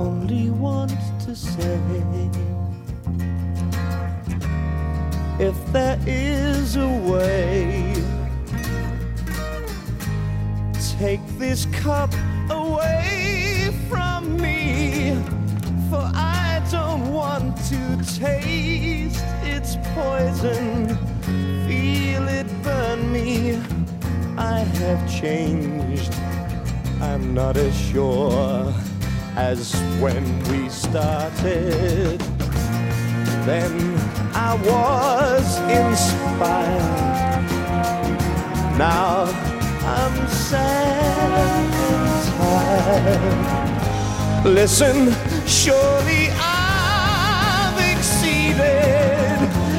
only want to say, if there is a way, take this cup away from me, for I don't want to taste its poison, feel it burn me. I have changed, I'm not as sure as when we started. Then I was inspired, now I'm sad and tired. Listen, surely I've exceeded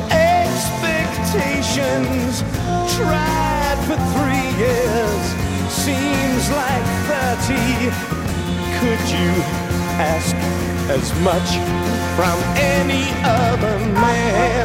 expectations. Tried for 3 years, seems like 30. Could you ask as much from any other man?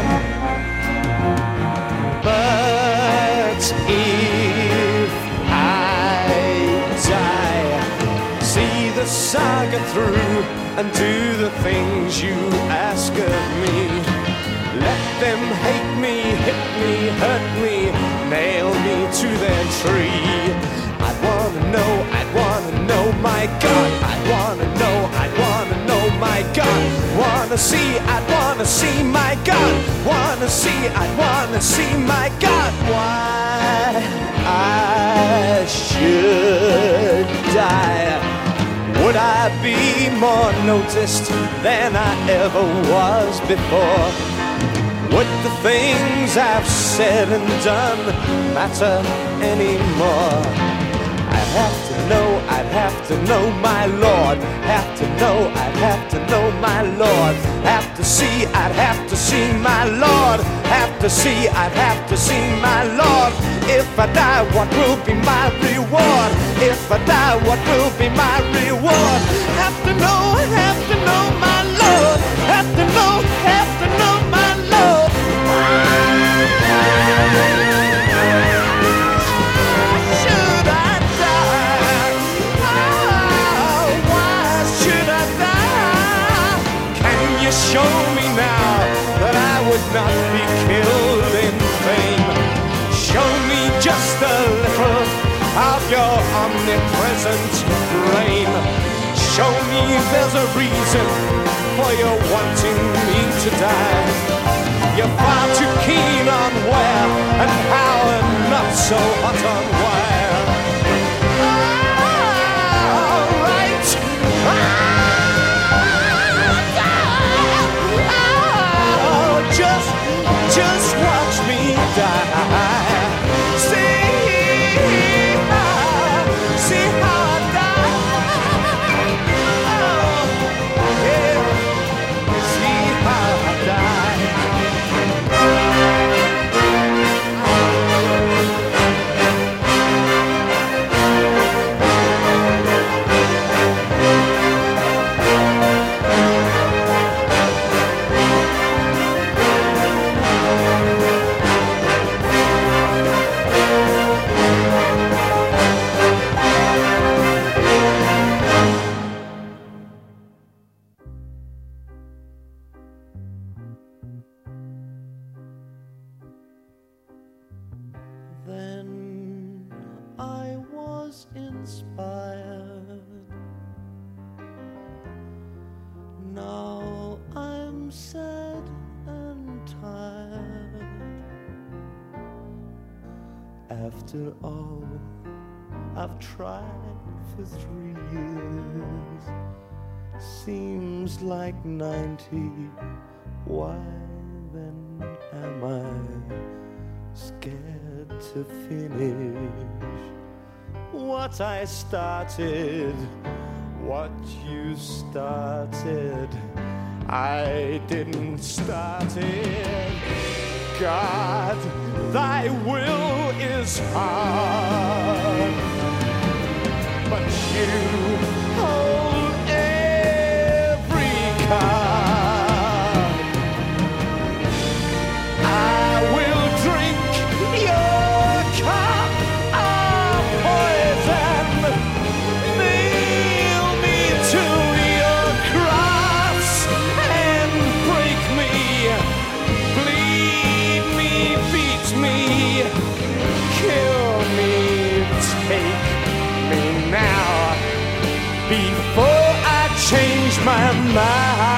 But if I die, see the saga through and do the things you ask of me. Let them hate me, hit me, hurt me, nail me to their tree. I'd wanna know, my God. I'd wanna know, my God. Wanna see, I'd wanna see, my God. Wanna see, I'd wanna see, my God. Why I should die? Would I be more noticed than I ever was before? Would the things I've said and done matter anymore? I'd have to know, my Lord. Have to know, I'd have to know, my Lord. Have to see, I'd have to see, my Lord. Have to see, I'd have to see, my Lord. If I die, what will be my reward? If I die, what will be my reward? Have to know, my Lord. Have to know, my Lord. Should I die? Oh, why should I die? Can you show me now that I would not be killed in vain? Show me just a little of your omnipresent reign. Show me there's a reason for your wanting me to die. You're far too keen on where and how and not so hot on where. All right. Just watch me die. See how I die. Oh, yeah. See how I die. Then I was inspired. Now I'm sad and tired. After all I've tried for 3 years, seems like 90. Why then am I scared to finish what I started? What you started, I didn't start it. God, thy will is hard, but you hold every card. I will drink your cup of poison, nail me to your my, my.